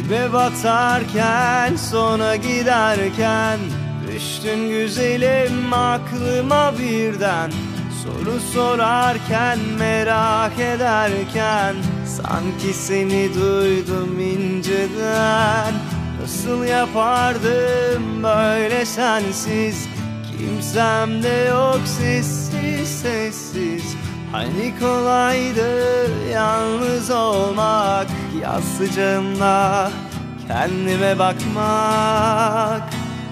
Dibe batarken, sona giderken, düştün güzelim aklıma birden. Soru sorarken, merak ederken, sanki seni duydum inceden. Nasıl yapardım böyle sensiz, kimsem de yok, sessiz sessiz. Hani kolaydı yalnız olmak, yaz sıcağında kendime bakmak.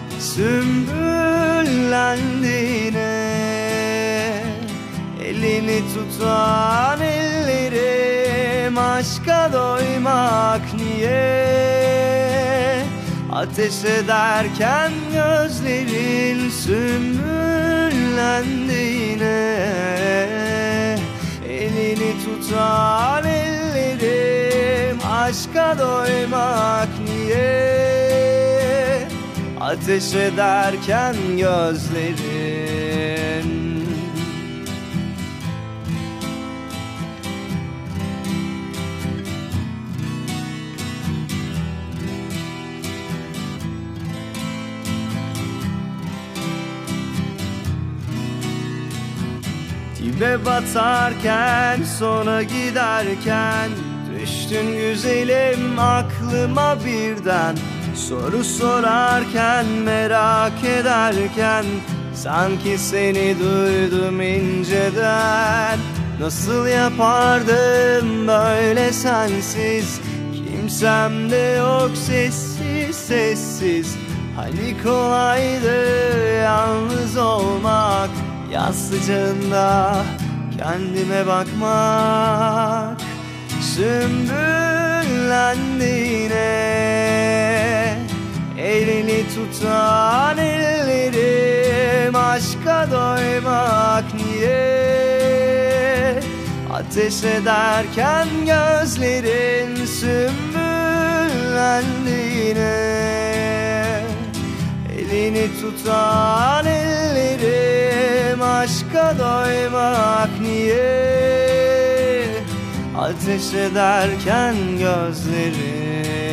Sümbüllendiğine elini tutan ellerim, aşka doymak niye? Ateş ederken gözlerin sümbüllendiğine, elini tutan ellerim, aşka doymak niye? Ateş ederken gözlerin. Dibe batarken, sona giderken, düştün güzelim aklıma birden. Soru sorarken, merak ederken, sanki seni duydum inceden. Nasıl yapardım böyle sensiz, kimsem de yok, sessiz sessiz. Hani kolaydı yalnız olmak, yaz sıcağında kendime bakmak. Sümbüllendiğine elini tutan ellerim, aşka doymak niye? Ateş ederken gözlerin sümbüllendiğine, elini tutan ellerim, aşka doymak niye? Ateş ederken gözlerin.